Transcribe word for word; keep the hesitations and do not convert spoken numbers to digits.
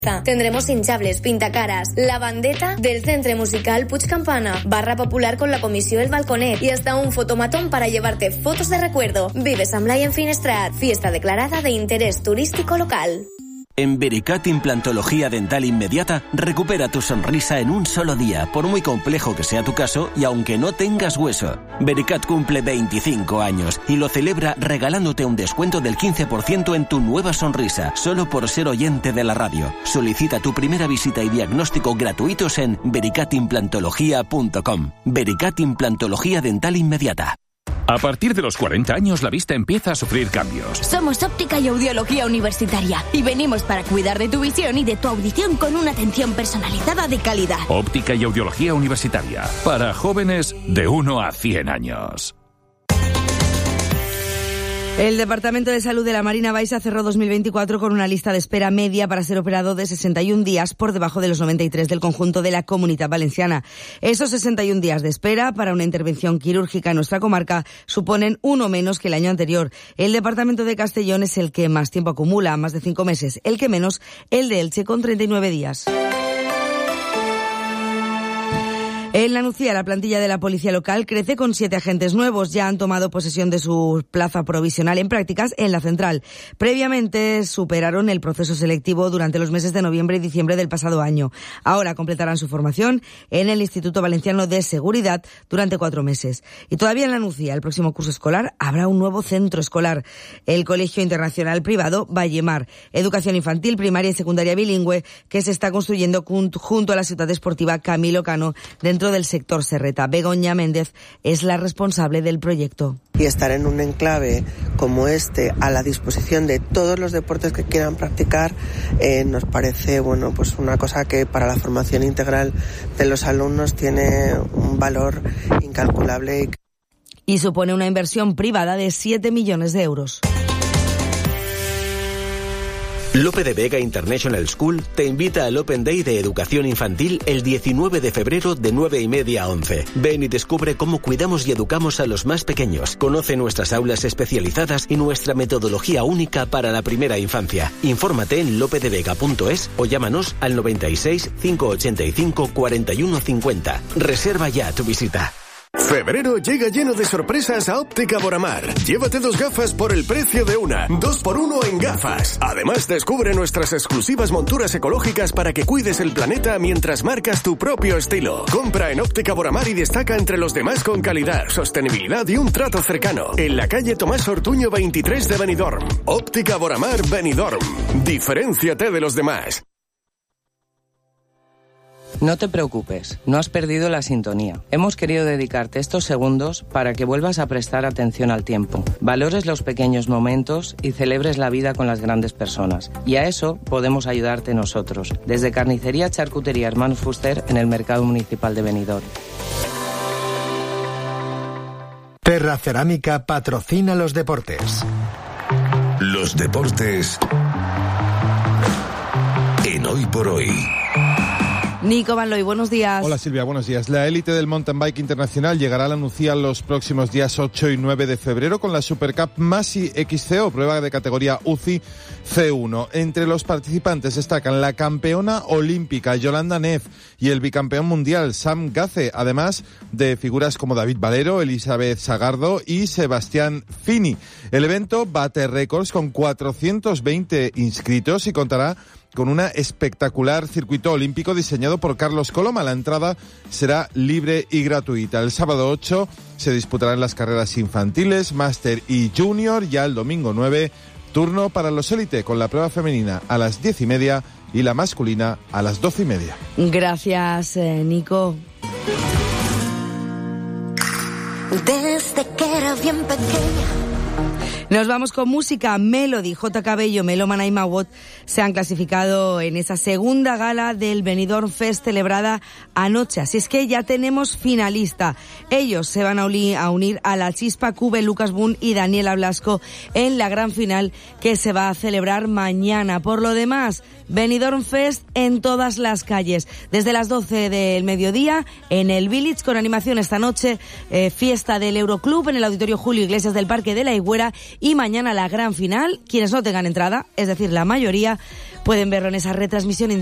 Tendremos hinchables, pintacaras, la bandeta del Centre Musical Puig Campana, barra popular con la comissió El Balconet y hasta un fotomatón para llevarte fotos de recuerdo. Vive San Blai en Finestrat, fiesta declarada de interés turístico local. En Vericat Implantología Dental Inmediata, recupera tu sonrisa en un solo día, por muy complejo que sea tu caso y aunque no tengas hueso. Vericat cumple veinticinco años y lo celebra regalándote un descuento del quince por ciento en tu nueva sonrisa, solo por ser oyente de la radio. Solicita tu primera visita y diagnóstico gratuitos en vericat implantología punto com. Vericat Implantología Dental Inmediata. A partir de los cuarenta años, la vista empieza a sufrir cambios. Somos Óptica y Audiología Universitaria y venimos para cuidar de tu visión y de tu audición con una atención personalizada de calidad. Óptica y Audiología Universitaria, para jóvenes de uno a cien años. El Departamento de Salud de la Marina Baixa cerró dos mil veinticuatro con una lista de espera media para ser operado de sesenta y un días, por debajo de los noventa y tres del conjunto de la Comunitat Valenciana. Esos sesenta y un días de espera para una intervención quirúrgica en nuestra comarca suponen uno menos que el año anterior. El Departamento de Castellón es el que más tiempo acumula, más de cinco meses. El que menos, el de Elche, con treinta y nueve días. En la Nucía, la plantilla de la policía local crece con siete agentes nuevos. Ya han tomado posesión de su plaza provisional en prácticas en la central. Previamente superaron el proceso selectivo durante los meses de noviembre y diciembre del pasado año. Ahora completarán su formación en el Instituto Valenciano de Seguridad durante cuatro meses. Y todavía en la Nucía, el próximo curso escolar, habrá un nuevo centro escolar. El Colegio Internacional Privado Vallemar, educación infantil, primaria y secundaria bilingüe, que se está construyendo junto a la ciudad esportiva Camilo Cano, dentro del sector Serreta. Begoña Méndez es la responsable del proyecto. Y estar en un enclave como este a la disposición de todos los deportes que quieran practicar eh, nos parece bueno pues una cosa que para la formación integral de los alumnos tiene un valor incalculable. Y supone una inversión privada de siete millones de euros. Lope de Vega International School te invita al Open Day de Educación Infantil el diecinueve de febrero de nueve y media a once. Ven y descubre cómo cuidamos y educamos a los más pequeños. Conoce nuestras aulas especializadas y nuestra metodología única para la primera infancia. Infórmate en lope de vega punto es o llámanos al noventa y seis, cinco ochenta y cinco, cuarenta y uno cincuenta. Reserva ya tu visita. Febrero llega lleno de sorpresas a Óptica Boramar. Llévate dos gafas por el precio de una. Dos por uno en gafas. Además, descubre nuestras exclusivas monturas ecológicas para que cuides el planeta mientras marcas tu propio estilo. Compra en Óptica Boramar y destaca entre los demás con calidad, sostenibilidad y un trato cercano. En la calle Tomás Ortuño veintitrés de Benidorm. Óptica Boramar Benidorm. Diferénciate de los demás. No te preocupes, no has perdido la sintonía. Hemos querido dedicarte estos segundos para que vuelvas a prestar atención al tiempo, valores los pequeños momentos y celebres la vida con las grandes personas. Y a eso podemos ayudarte nosotros, desde Carnicería Charcutería Hermanos Fuster en el Mercado Municipal de Benidorm. Terra Cerámica patrocina los deportes. Los deportes en Hoy por Hoy. Nico Van Looy, buenos días. Hola Silvia, buenos días. La élite del mountain bike internacional llegará a la Nucía los próximos días ocho y nueve de febrero con la Supercup Masi X C O, prueba de categoría U C I C uno. Entre los participantes destacan la campeona olímpica Yolanda Neff y el bicampeón mundial Sam Gaze, además de figuras como David Valero, Elizabeth Sagardo y Sebastián Fini. El evento bate récords con cuatrocientos veinte inscritos y contará con un espectacular circuito olímpico diseñado por Carlos Coloma. La entrada será libre y gratuita. El sábado ocho se disputarán las carreras infantiles, máster y junior. Ya el domingo nueve, turno para los élite, con la prueba femenina a las diez y media y la masculina a las doce y media. Gracias, eh, Nico. Desde que era bien pequeña. Nos vamos con música. Melody, J. Cabello, Melómana y Mawot se han clasificado en esa segunda gala del Benidorm Fest celebrada anoche. Así es que ya tenemos finalista. Ellos se van a unir a La Chispa, Cube, Lucas Boone y Daniela Blasco en la gran final que se va a celebrar mañana. Por lo demás, Benidorm Fest en todas las calles. Desde las doce del mediodía en el Village, con animación esta noche, eh, fiesta del Euroclub en el Auditorio Julio Iglesias del Parque de la Higuera. Y mañana la gran final, quienes no tengan entrada, es decir, la mayoría, Pueden verlo en esa retransmisión en